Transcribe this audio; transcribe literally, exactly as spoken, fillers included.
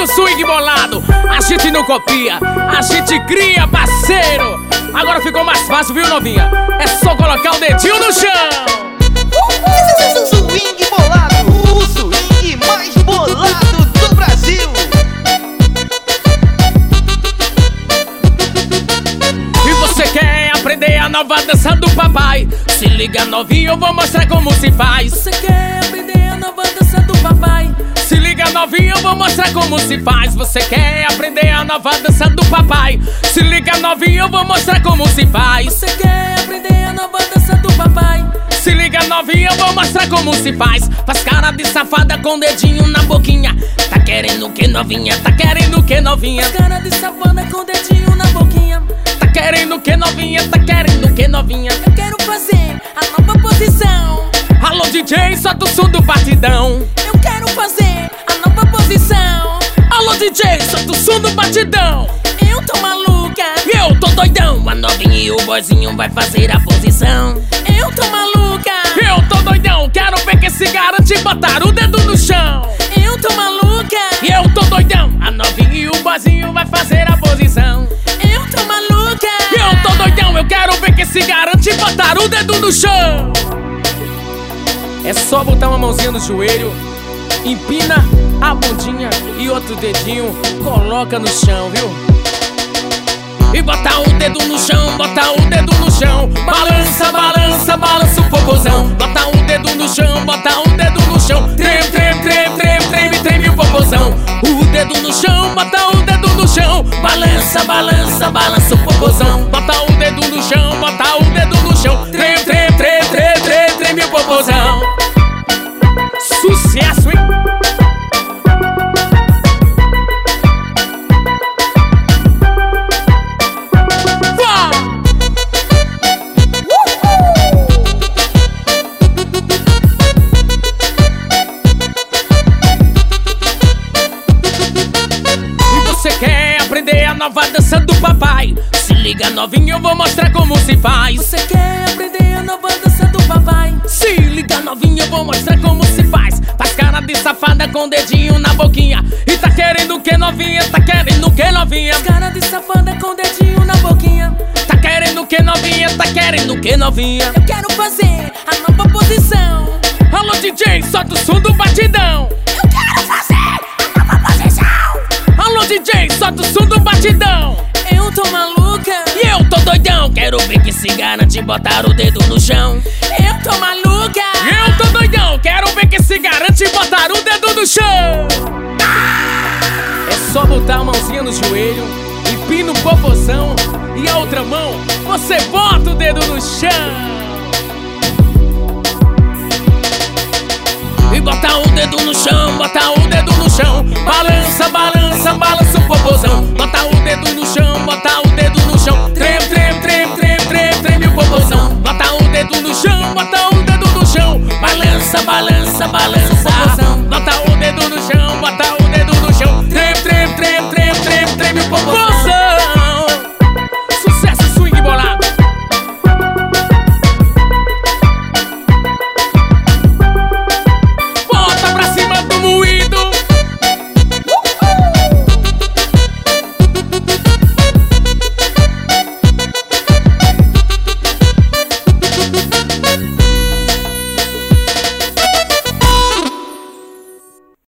o swing bolado. A gente não copia, a gente cria, parceiro. Agora ficou mais fácil, viu, novinha? É só colocar o dedinho no chão. Swing bolado, o swing mais bolado do Brasil. E você quer aprender a nova dança do papai? Se liga, novinho, eu vou mostrar como se faz. Você quer aprender a nova dança do papai? Se liga, novinho, eu vou mostrar como se faz. Você quer aprender a nova dança do papai? Se liga, novinho, eu vou mostrar como se faz. Você quer aprender a nova dança do papai? Se liga, novinha, eu vou mostrar como se faz. Faz cara de safada com dedinho na boquinha. Tá querendo o que, novinha? Tá querendo o que, novinha? Faz cara de safada com dedinho na boquinha. Tá querendo o que, novinha? Tá querendo o que, novinha? Eu quero fazer a nova posição. Alô, D J, solta o som do batidão. Eu quero fazer a nova posição. Alô, D J, solta o som do batidão. Eu tô maluca, eu tô doidão. A novinha e o boizinho vai fazer a posição. Eu tô maluca, eu tô doidão. Quero ver quem se garante botar o dedo no chão. Eu tô maluca, eu tô doidão. A novinha e o boizinho vai fazer a posição. Eu tô maluca, eu tô doidão. Eu quero ver quem se garante botar o dedo no chão. É só botar uma mãozinha no joelho, empina a bundinha e outro dedinho coloca no chão, viu? E bota o dedo no chão, bota o dedo no chão. Balança, balança, balança o popozão. Bota o dedo no chão, bota o dedo no chão. Treme, treme, treme, treme, treme, treme o popozão. O dedo no chão, bota o dedo no chão. Balança, balança, balança o popozão. Bota o dedo no chão, bota o dedo no chão. Treme, treme, treme, treme, treme, treme o popozão. Sucesso, hein? Nova dança do papai. Se liga, novinho, eu vou mostrar como se faz. Você quer aprender a nova dança do papai? Se liga, novinho, eu vou mostrar como se faz. Faz cara de safada com dedinho na boquinha. E tá querendo o que, novinha? Tá querendo o que, novinha? Faz cara de safada com dedinho na boquinha. Tá querendo o que, novinha? Tá querendo o que, novinha? Eu quero fazer a nova posição. Alô, D J, solta o som do batidão. Eu quero fazer a nova posição. Alô, D J, solta o som do batidão. Eu tô maluca e eu tô doidão. Quero ver que se garante botar o dedo no chão. Eu tô maluca, eu tô doidão. Quero ver que se garante botar o dedo no chão. É só botar a mãozinha no joelho, empina o popozão e a outra mão você bota o dedo no chão. E bota o dedo no chão, bota o dedo no chão. Balança, balança, balança o popozão. Bota o dedo no chão, bota o dedo no chão. Treme, treme, treme, treme, treme, treme o popozão. Bota o dedo no chão, bota o dedo no chão. Balança, balança, balança o popozão. Bota o dedo no chão, bota o